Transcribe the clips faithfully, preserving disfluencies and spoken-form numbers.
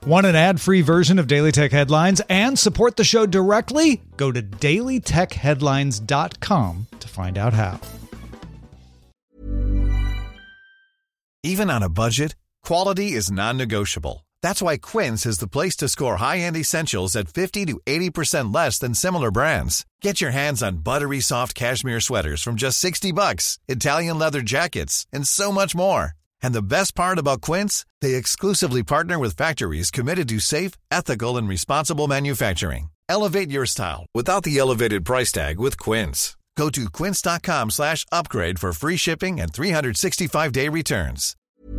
Want an ad-free version of Daily Tech Headlines and support the show directly? Go to daily tech headlines dot com to find out how. Even on a budget, quality is non-negotiable. That's why Quince is the place to score high-end essentials at fifty to eighty percent less than similar brands. Get your hands on buttery soft cashmere sweaters from just sixty bucks, Italian leather jackets, and so much more. And the best part about Quince, they exclusively partner with factories committed to safe, ethical, and responsible manufacturing. Elevate your style without the elevated price tag with Quince. Go to quince.com slash upgrade for free shipping and three sixty-five day returns.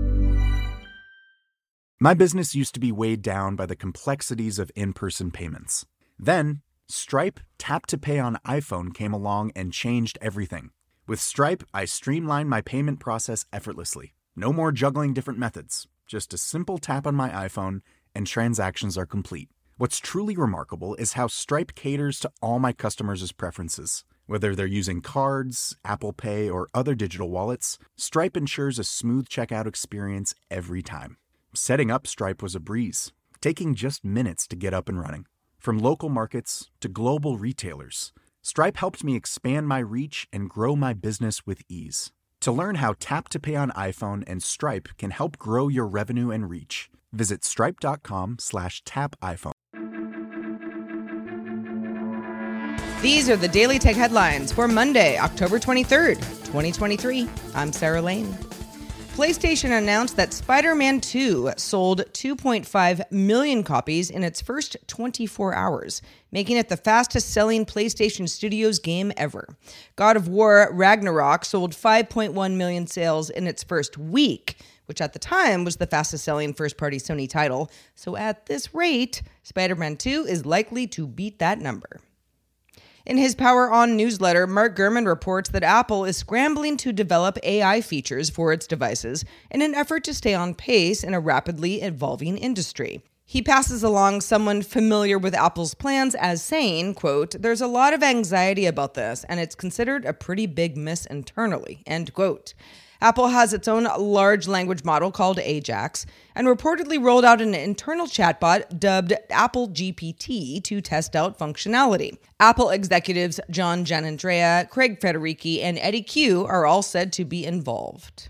My business used to be weighed down by the complexities of in-person payments. Then, Stripe Tap to Pay on iPhone came along and changed everything. With Stripe, I streamlined my payment process effortlessly. No more juggling different methods. Just a simple tap on my iPhone and transactions are complete. What's truly remarkable is how Stripe caters to all my customers' preferences. Whether they're using cards, Apple Pay, or other digital wallets, Stripe ensures a smooth checkout experience every time. Setting up Stripe was a breeze, taking just minutes to get up and running. From local markets to global retailers, Stripe helped me expand my reach and grow my business with ease. To learn how Tap to Pay on iPhone and Stripe can help grow your revenue and reach, visit stripe.com slash tap iPhone. These are the Daily Tech Headlines for Monday, October twenty-third, twenty twenty-three. I'm Sarah Lane. PlayStation announced that Spider-Man two sold two point five million copies in its first twenty-four hours, making it the fastest-selling PlayStation Studios game ever. God of War Ragnarok sold five point one million sales in its first week, which at the time was the fastest-selling first-party Sony title. So at this rate, Spider-Man two is likely to beat that number. In his Power On newsletter, Mark Gurman reports that Apple is scrambling to develop A I features for its devices in an effort to stay on pace in a rapidly evolving industry. He passes along someone familiar with Apple's plans as saying, quote, "There's a lot of anxiety about this, and it's considered a pretty big miss internally," end quote. Apple has its own large language model called Ajax and reportedly rolled out an internal chatbot dubbed Apple G P T to test out functionality. Apple executives John Giannandrea, Craig Federighi, and Eddie Q are all said to be involved.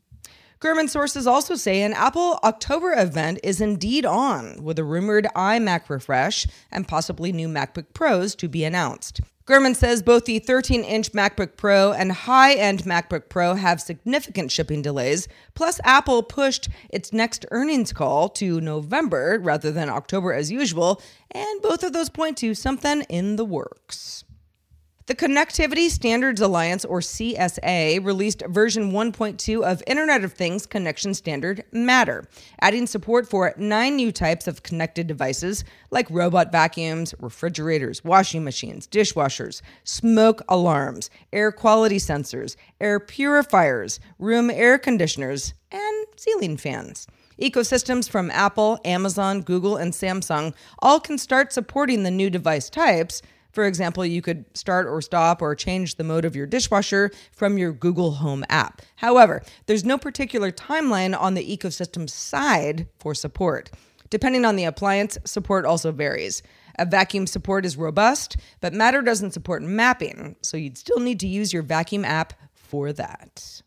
Gurman sources also say an Apple October event is indeed on, with a rumored iMac refresh and possibly new MacBook Pros to be announced. Gurman says both the thirteen-inch MacBook Pro and high-end MacBook Pro have significant shipping delays, plus Apple pushed its next earnings call to November rather than October as usual, and both of those point to something in the works. The Connectivity Standards Alliance, or C S A, released version one point two of Internet of Things connection standard Matter, adding support for nine new types of connected devices like robot vacuums, refrigerators, washing machines, dishwashers, smoke alarms, air quality sensors, air purifiers, room air conditioners, and ceiling fans. Ecosystems from Apple, Amazon, Google, and Samsung all can start supporting the new device types. For example, you could start or stop or change the mode of your dishwasher from your Google Home app. However, there's no particular timeline on the ecosystem side for support. Depending on the appliance, support also varies. A vacuum support is robust, but Matter doesn't support mapping, so you'd still need to use your vacuum app for that.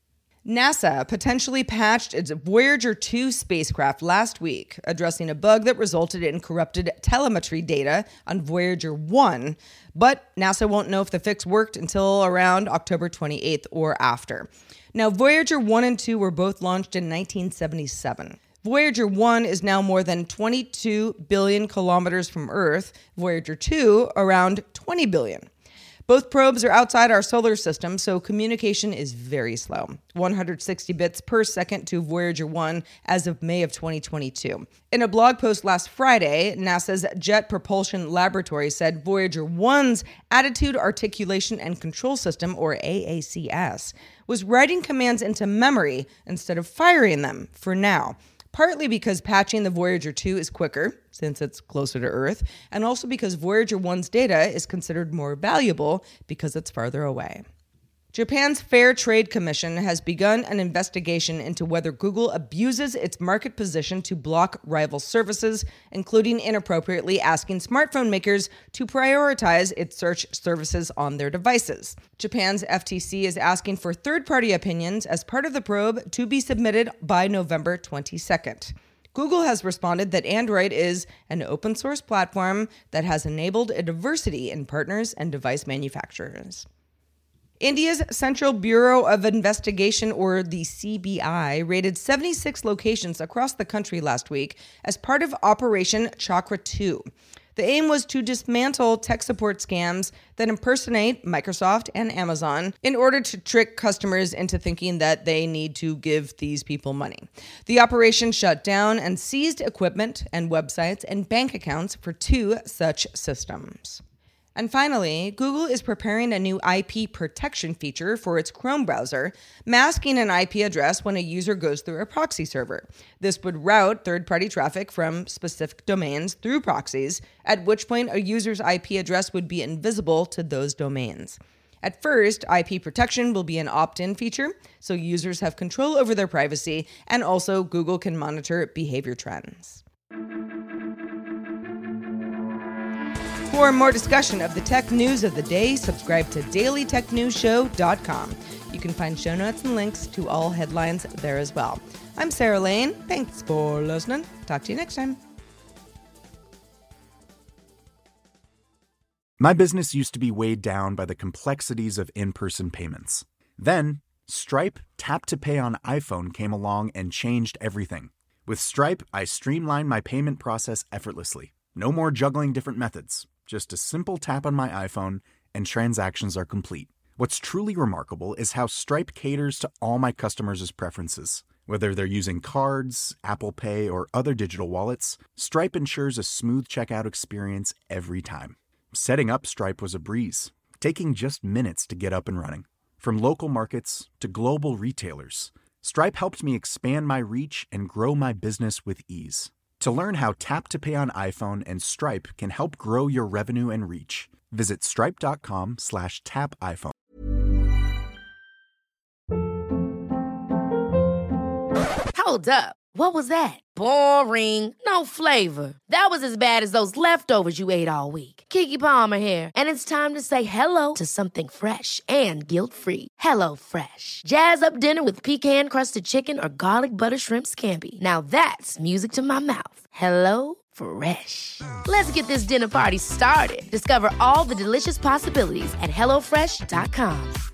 NASA potentially patched its Voyager two spacecraft last week, addressing a bug that resulted in corrupted telemetry data on Voyager one, but NASA won't know if the fix worked until around October twenty-eighth or after. Now, Voyager one and two were both launched in nineteen seventy-seven. Voyager one is now more than twenty-two billion kilometers from Earth, Voyager two around twenty billion. Both probes are outside our solar system, so communication is very slow. one hundred sixty bits per second to Voyager one as of May of twenty twenty-two. In a blog post last Friday, NASA's Jet Propulsion Laboratory said Voyager one's Attitude Articulation and Control System, or A A C S, was writing commands into memory instead of firing them for now. Partly because patching the Voyager two is quicker, since it's closer to Earth, and also because Voyager one's data is considered more valuable because it's farther away. Japan's Fair Trade Commission has begun an investigation into whether Google abuses its market position to block rival services, including inappropriately asking smartphone makers to prioritize its search services on their devices. Japan's F T C is asking for third-party opinions as part of the probe to be submitted by November twenty-second. Google has responded that Android is an open-source platform that has enabled a diversity in partners and device manufacturers. India's Central Bureau of Investigation, or the C B I, raided seventy-six locations across the country last week as part of Operation Chakra two. The aim was to dismantle tech support scams that impersonate Microsoft and Amazon in order to trick customers into thinking that they need to give these people money. The operation shut down and seized equipment and websites and bank accounts for two such systems. And finally, Google is preparing a new I P protection feature for its Chrome browser, masking an I P address when a user goes through a proxy server. This would route third-party traffic from specific domains through proxies, at which point a user's I P address would be invisible to those domains. At first, I P protection will be an opt-in feature, so users have control over their privacy, and also Google can monitor behavior trends. For more discussion of the tech news of the day, subscribe to daily tech news show dot com. You can find show notes and links to all headlines there as well. I'm Sarah Lane. Thanks for listening. Talk to you next time. My business used to be weighed down by the complexities of in-person payments. Then, Stripe Tap to Pay on iPhone came along and changed everything. With Stripe, I streamlined my payment process effortlessly. No more juggling different methods. Just a simple tap on my iPhone, and transactions are complete. What's truly remarkable is how Stripe caters to all my customers' preferences. Whether they're using cards, Apple Pay, or other digital wallets, Stripe ensures a smooth checkout experience every time. Setting up Stripe was a breeze, taking just minutes to get up and running. From local markets to global retailers, Stripe helped me expand my reach and grow my business with ease. To learn how Tap to Pay on iPhone and Stripe can help grow your revenue and reach, visit stripe.com slash tap iPhone. Hold up. What was that? Boring. No flavor. That was as bad as those leftovers you ate all week. Keke Palmer here, and it's time to say hello to something fresh and guilt-free. Hello Fresh. Jazz up dinner with pecan-crusted chicken or garlic butter shrimp scampi. Now that's music to my mouth. Hello Fresh. Let's get this dinner party started. Discover all the delicious possibilities at hello fresh dot com.